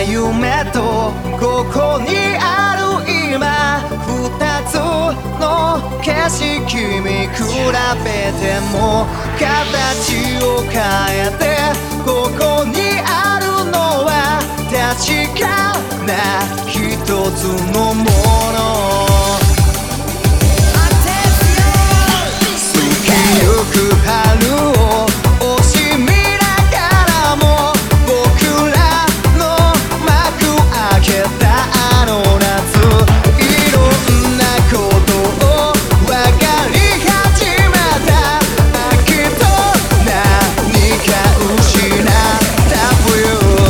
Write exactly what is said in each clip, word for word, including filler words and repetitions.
夢とここにある今二つの景色見比べても形を変えてここにあるのは確かな一つのもの過ぎゆく春を惜しみながらも僕らの幕開けたあの夏いろんなことを分かり始めたきっと何か失った冬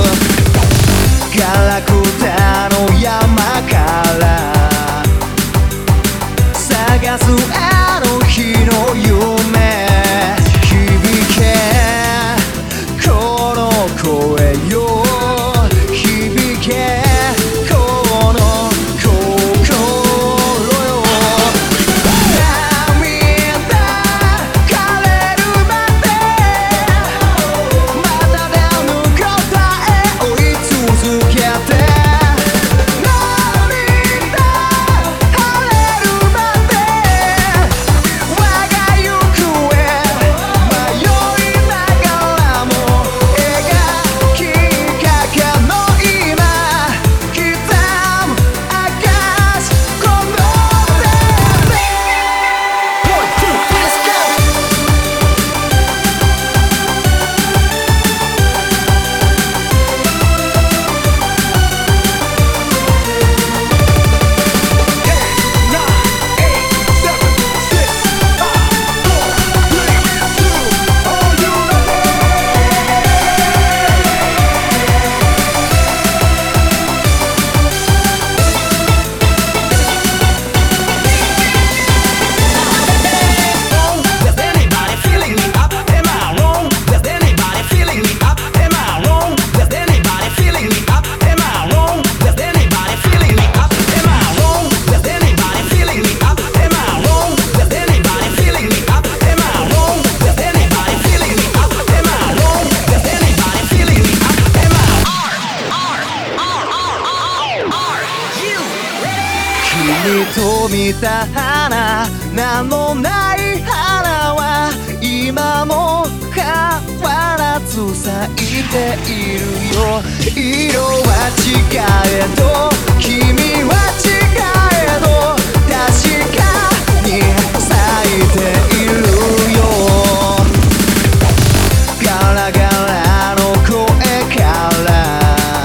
ガラクタの山から探すあの日の夢響けこの声よ響けこの心よ涙枯れるまでまだ出ぬ答え追い続けて涙晴れるまで我が行方迷いながらも描きかけの今刻む証この手で One, two, let's go! 君と見た花名のない花は今も変わらず咲いているよ色は違えど君は違えど確かに咲いているよガラガラの声から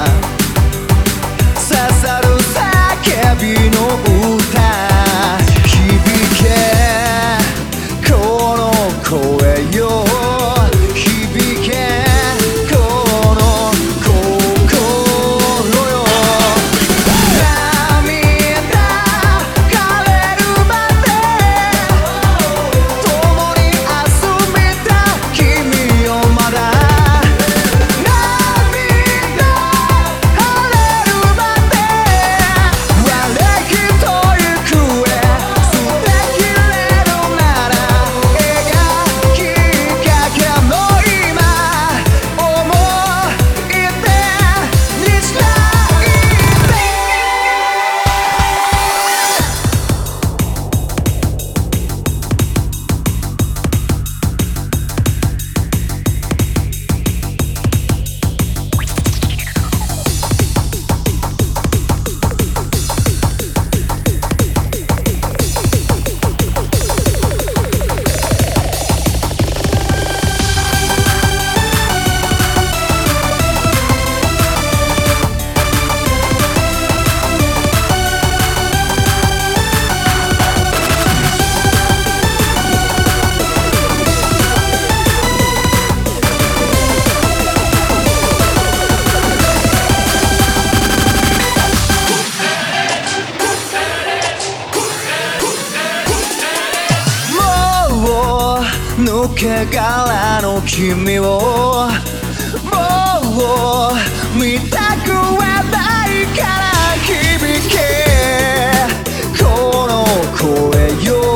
刺さる叫びの歌響けこの声よ響けこの心よ涙枯れるまで共に遊びた君よまだ涙晴れるまで我きと行方捨てきれるなら描きかけの今思い出にしたいねもう抜け殻の君をもう見たくはないから響けこの声よ